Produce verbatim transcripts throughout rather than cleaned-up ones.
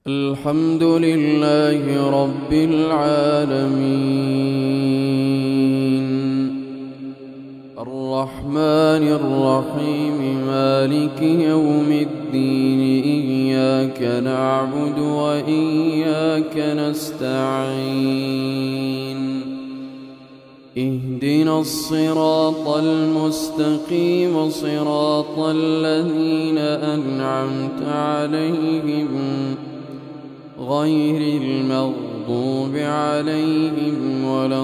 الحمد لله رب العالمين الرحمن الرحيم مالك يوم الدين إياك نعبد وإياك نستعين اهدنا الصراط المستقيم صراط الذين أنعمت عليهم غير المغضوب عليهم ولا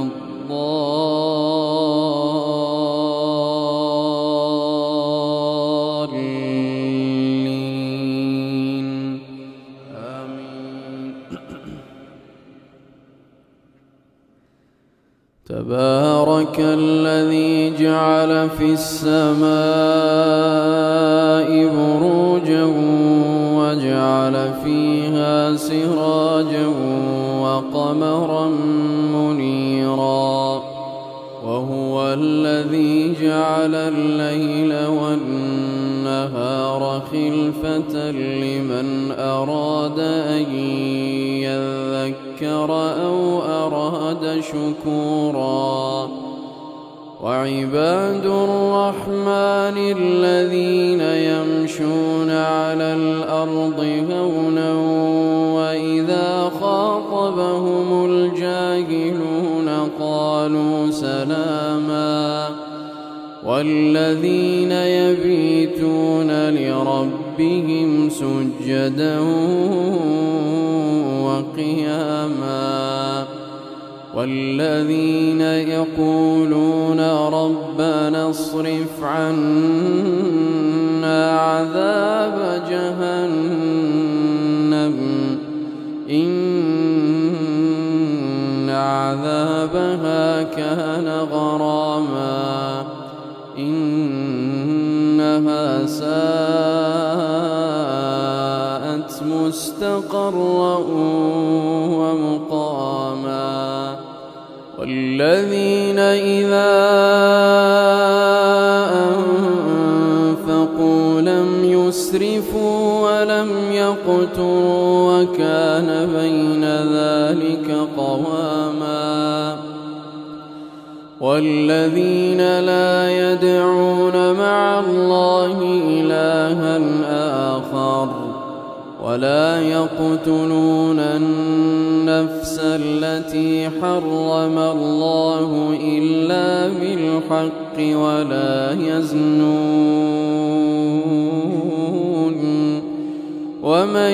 الضالين آمين. تبارك الذي جعل في السماء بروجا وجعل فيها سراجا وقمرا منيرا وهو الذي جعل الليل والنهار خلفة لمن أراد أن يذكر أو أراد شكورا وعباد الرحمن الذين يمشون على الأرض هونا وإذا خاطبهم الجاهلون قالوا سلاما والذين يبيتون لربهم سجدا وقياما والذين يقولون ربنا اصرف عنا عذاب جهنم إن عذابها كان غراما إنها ساءت مستقرا ومقاما والذين إذا أنفقوا لم يسرفوا ولم يقتروا وكان بين ذلك قواما والذين لا يدعون مع الله إلها آخر ولا يقتلون النفس التي حرم الله إلا بالحق ولا يزنون ومن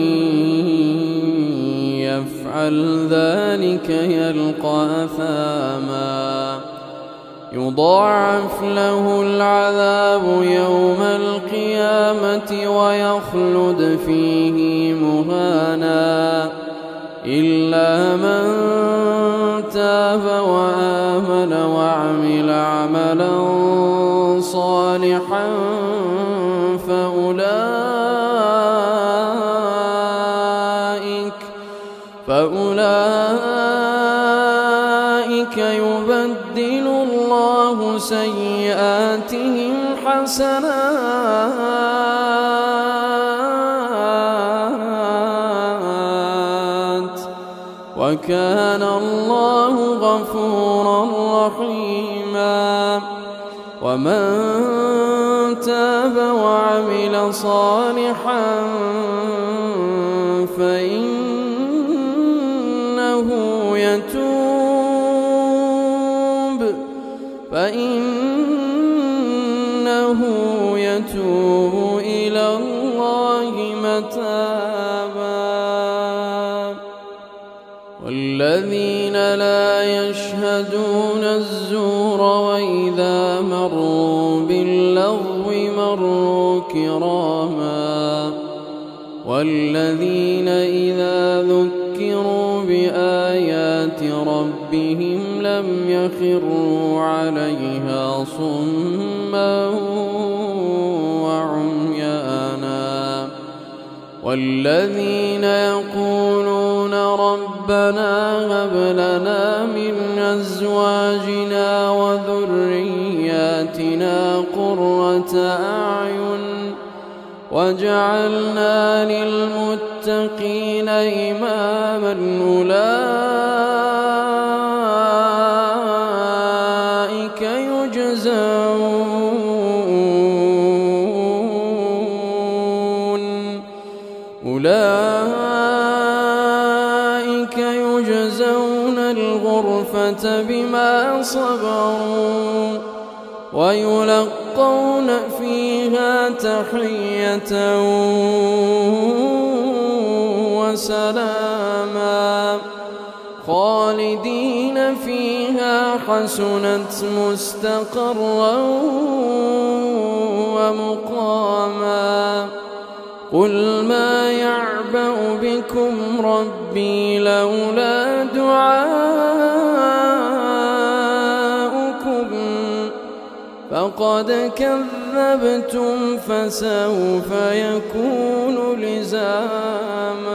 يفعل ذلك يلقى أثاما يضاعف له العذاب يوم القيامة ويخلد فيه مهانا إلا من تاب وآمن وعمل عملا صالحا فأولئك فأولئك يبدل الله سيئاتهم حسنات وكان الله غفورا رحيما ومن تاب وعمل صالحا فإنه يتوب فإنه يتوب إلى الله متابا والذين لا يشهدون الزور وإذا مروا باللغو مروا كراما والذين إذا ذكروا بآيات ربهم لم يخروا عليها صما وعميانا والذين يقولون ربنا هب لنا من أزواجنا وذرياتنا قرة أعين وجعلنا للمتقين للمتقين إماما أولئك يجزون أولئك يجزون الغرفة بما صبروا ويلقون فيها تحية وسلاما خالدين فيها حسنت مستقرا ومقاما قل ما يعبأ بكم ربي لولا دعاؤكم فقد كذبتم فسوف يكون لزاما.